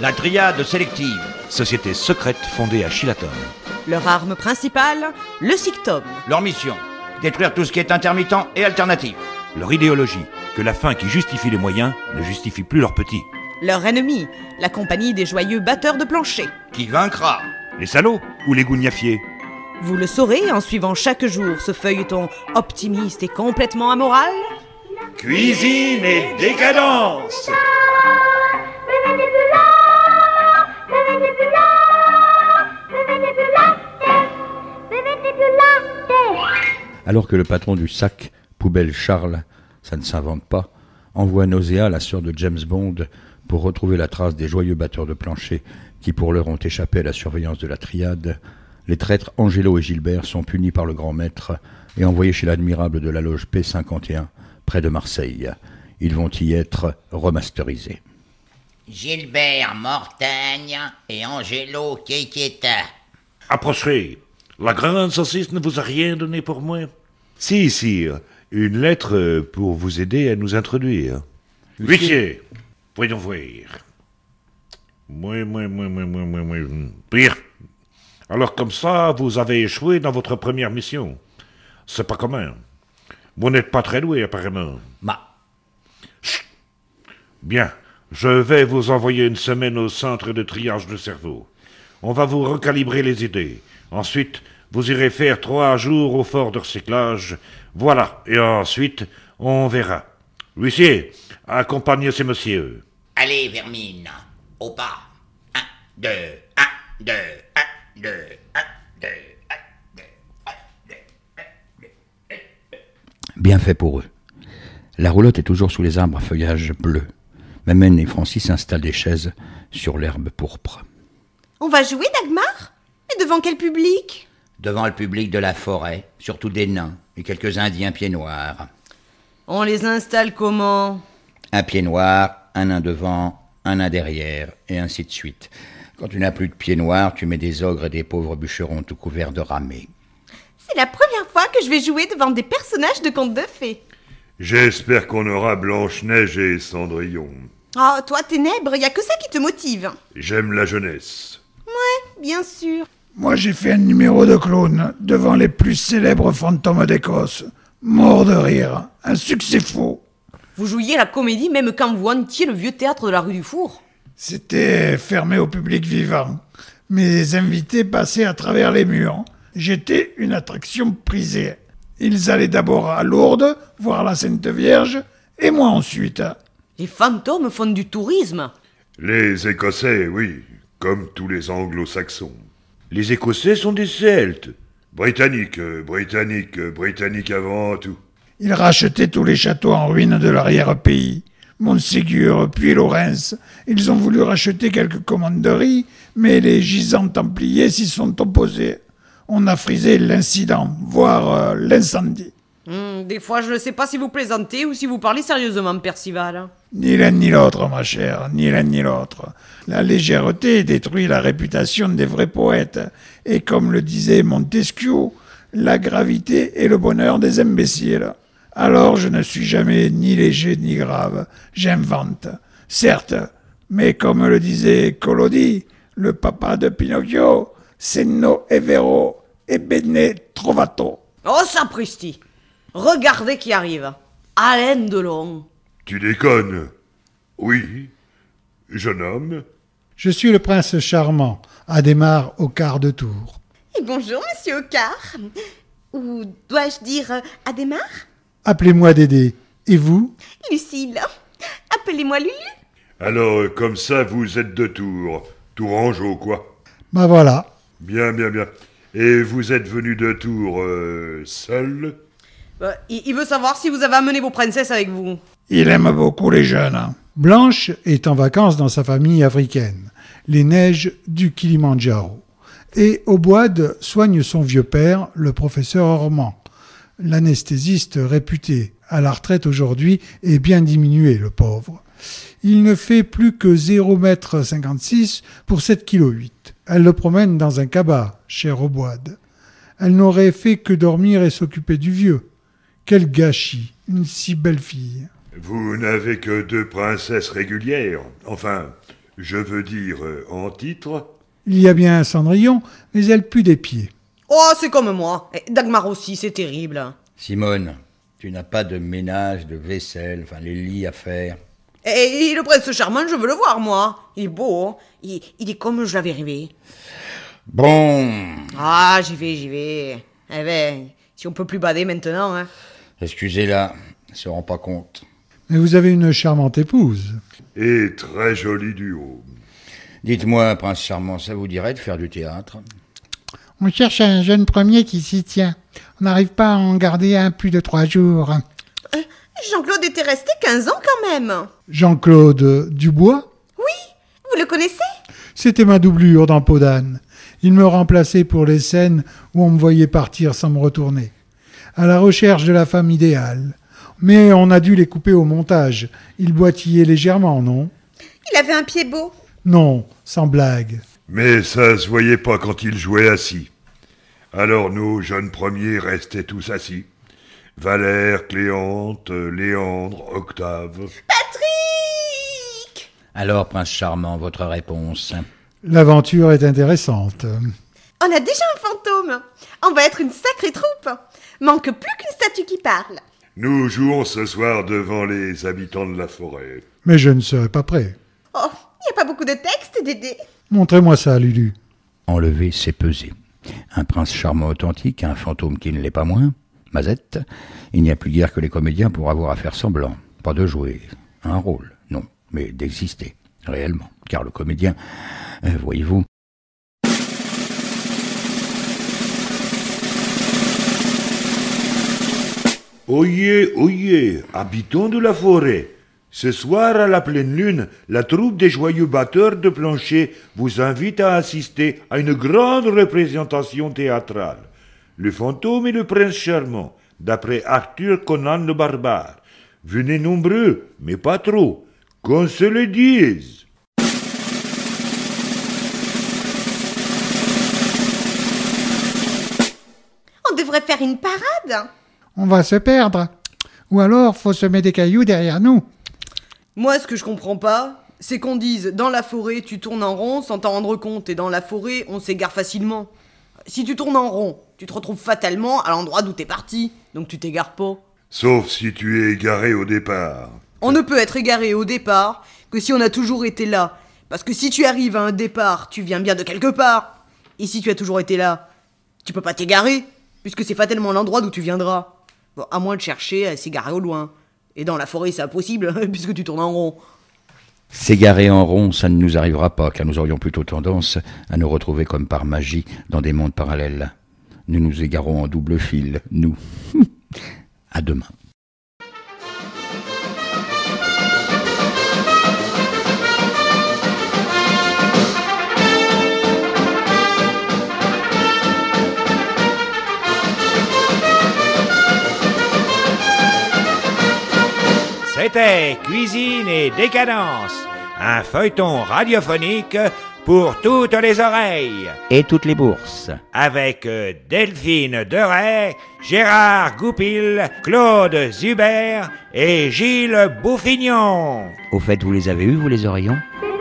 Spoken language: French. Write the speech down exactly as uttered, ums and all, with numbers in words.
La Triade sélective. Société secrète fondée à Chilaton. Leur arme principale, le Sictom. Leur mission, détruire tout ce qui est intermittent et alternatif. Leur idéologie, que la fin qui justifie les moyens ne justifie plus leurs petits. Leur ennemi, la compagnie des joyeux batteurs de plancher. Qui vaincra? Les salauds ou les gougnafiers? Vous le saurez en suivant chaque jour ce feuilleton optimiste et complètement amoral. Cuisine et décadence. Alors que le patron du sac, poubelle Charles, ça ne s'invente pas, envoie Nausea, la sœur de James Bond, pour retrouver la trace des joyeux batteurs de plancher qui pour l'heure ont échappé à la surveillance de la Triade, les traîtres Angelo et Gilbert sont punis par le grand maître et envoyés chez l'admirable de la loge P cinquante et un, près de Marseille. Ils vont y être remasterisés. Gilbert Mortagne et Angelo Chiquetta. Approchez. La grande saucisse ne vous a rien donné pour moi? Si, sire. Une lettre pour vous aider à nous introduire. Huissier, voyons voir. Oui, oui, oui, oui, oui, oui, oui. Bien. Alors comme ça, vous avez échoué dans votre première mission. C'est pas commun. Vous n'êtes pas très doué, apparemment. Bah. Chut. Bien. Je vais vous envoyer une semaine au centre de triage de cerveau. On va vous recalibrer les idées. Ensuite, vous irez faire trois jours au fort de recyclage. Voilà. Et ensuite, on verra. Huissier, accompagnez ces messieurs. Allez, Vermine. Au pas. Un, deux, un, deux, un, deux, un, deux, un, deux, un, deux, un, deux. Bien fait pour eux. La roulotte est toujours sous les arbres à feuillage bleu. Mamène et Francis installent des chaises sur l'herbe pourpre. On va jouer, Dagmar? Et devant quel public? Devant le public de la forêt, surtout des nains et quelques indiens pieds noirs. On les installe comment? Un pied noir, un nain devant, un nain derrière, et ainsi de suite. Quand tu n'as plus de pieds noirs, tu mets des ogres et des pauvres bûcherons tout couverts de ramée. C'est la première fois que je vais jouer devant des personnages de contes de fées. J'espère qu'on aura Blanche-Neige et Cendrillon. Oh, toi, Ténèbres, y a que ça qui te motive. J'aime la jeunesse. Ouais, bien sûr. Moi, j'ai fait un numéro de clown devant les plus célèbres fantômes d'Écosse. Mort de rire. Un succès fou. Vous jouiez la comédie même quand vous hantiez le vieux théâtre de la rue du Four? C'était fermé au public vivant. Mes invités passaient à travers les murs. J'étais une attraction prisée. Ils allaient d'abord à Lourdes, voir la Sainte Vierge, et moi ensuite. Les fantômes font du tourisme. Les Écossais, oui, comme tous les Anglo-Saxons. Les Écossais sont des Celtes. Britanniques, euh, Britanniques, euh, Britanniques avant tout. Ils rachetaient tous les châteaux en ruine de l'arrière-pays. Montségur, puis Lawrence. Ils ont voulu racheter quelques commanderies, mais les gisants templiers s'y sont opposés. On a frisé l'incident, voire euh, l'incendie. Mmh, des fois, je ne sais pas si vous plaisantez ou si vous parlez sérieusement, Percival. Ni l'un ni l'autre, ma chère, ni l'un ni l'autre. La légèreté détruit la réputation des vrais poètes. Et comme le disait Montesquieu, la gravité est le bonheur des imbéciles. Alors je ne suis jamais ni léger ni grave. J'invente. Certes, mais comme le disait Collodi, le papa de Pinocchio, senno è vero e bene trovato. Oh, sapristi! Regardez qui arrive. Alain Delon. Tu déconnes? Oui, jeune homme. Je suis le prince charmant, Adhémar au quart de tour. Et bonjour, monsieur Ocar. Ou dois-je dire euh, Adhémar? Appelez-moi Dédé. Et vous? Lucille. Appelez-moi Lulu. Alors, comme ça, vous êtes de Tours. Tourangeau, quoi. Bah voilà. Bien, bien, bien. Et vous êtes venu de Tours euh, seul? euh, il, il veut savoir si vous avez amené vos princesses avec vous. Il aime beaucoup les jeunes. Blanche est en vacances dans sa famille africaine, les neiges du Kilimandjaro. Et Auboide soigne son vieux père, le professeur Ormand. L'anesthésiste réputé, à la retraite aujourd'hui, est bien diminué, le pauvre. Il ne fait plus que zéro virgule cinquante-six mètres pour sept virgule huit kilos. Elle le promène dans un cabas, chère Auboide. Elle n'aurait fait que dormir et s'occuper du vieux. Quel gâchis, une si belle fille. Vous n'avez que deux princesses régulières. Enfin, Je veux dire, euh, en titre. Il y a bien un Cendrillon, mais elle pue des pieds. Oh, c'est comme moi. Et Dagmar aussi, c'est terrible. Simone, tu n'as pas de ménage, de vaisselle, enfin les lits à faire. Et le prince charmant, je veux le voir, moi. Il est beau, hein. il, il est comme je l'avais rêvé. Bon, Ah, j'y vais, j'y vais. Eh ben, si on peut plus bader maintenant, hein. excusez-la, elle se rend pas compte. Mais vous avez une charmante épouse. Et très joli duo. Dites-moi, prince charmant, ça vous dirait de faire du théâtre? On cherche un jeune premier qui s'y tient. On n'arrive pas à en garder un plus de trois jours. Euh, Jean-Claude était resté quinze ans quand même. Jean-Claude Dubois, Vous le connaissez? c'était ma doublure dans Peau d'âne. Il me remplaçait pour les scènes où on me voyait partir sans me retourner. À la recherche de la femme idéale. Mais on a dû les couper au montage. Il boitillait légèrement, non? Il avait un pied beau. Non, sans blague. Mais ça se voyait pas quand il jouait assis. Alors nos jeunes premiers restaient tous assis. Valère, Cléante, Léandre, Octave. Patrick! Alors, prince charmant, votre réponse? L'aventure est intéressante. On a déjà un fantôme. On va être une sacrée troupe. Manque plus qu'une statue qui parle. Nous jouons ce soir devant les habitants de la forêt. Mais je ne serai pas prêt. Oh, il n'y a pas beaucoup de texte, Dédé. Montrez-moi ça, Lulu. Enlever, c'est peser. Un prince charmant authentique, un fantôme qui ne l'est pas moins. Mazette, il n'y a plus guère que les comédiens pour avoir à faire semblant. Pas de jouer un rôle, non, mais d'exister, réellement. Car le comédien, euh, voyez-vous... Oyez, oyez, habitants de la forêt. Ce soir, à la pleine lune, la troupe des joyeux batteurs de plancher vous invite à assister à une grande représentation théâtrale. Le fantôme et le prince charmant, d'après Arthur Conan le barbare. Venez nombreux, mais pas trop, qu'on se le dise. On devrait faire une parade. On va se perdre. Ou alors, faut semer des cailloux derrière nous. Moi, ce que je comprends pas, c'est qu'on dise dans la forêt, tu tournes en rond sans t'en rendre compte, et dans la forêt, on s'égare facilement. Si tu tournes en rond, tu te retrouves fatalement à l'endroit d'où t'es parti, donc tu t'égares pas. Sauf si tu es égaré au départ. On ne peut être égaré au départ que si on a toujours été là. Parce que si tu arrives à un départ, tu viens bien de quelque part. Et si tu as toujours été là, tu peux pas t'égarer, puisque c'est fatalement l'endroit d'où tu viendras. Bon, à moins de chercher à s'égarer au loin. Et dans la forêt, c'est impossible, puisque tu tournes en rond. S'égarer en rond, ça ne nous arrivera pas, car nous aurions plutôt tendance à nous retrouver comme par magie dans des mondes parallèles. Nous nous égarons en double fil, nous. À demain. C'était Cuisine et Décadence, un feuilleton radiophonique pour toutes les oreilles. Et toutes les bourses. Avec euh, Delphine Deray, Gérard Goupil, Claude Zuber et Gilles Bouffignon. Au fait, vous les avez eus, vous les oreillons?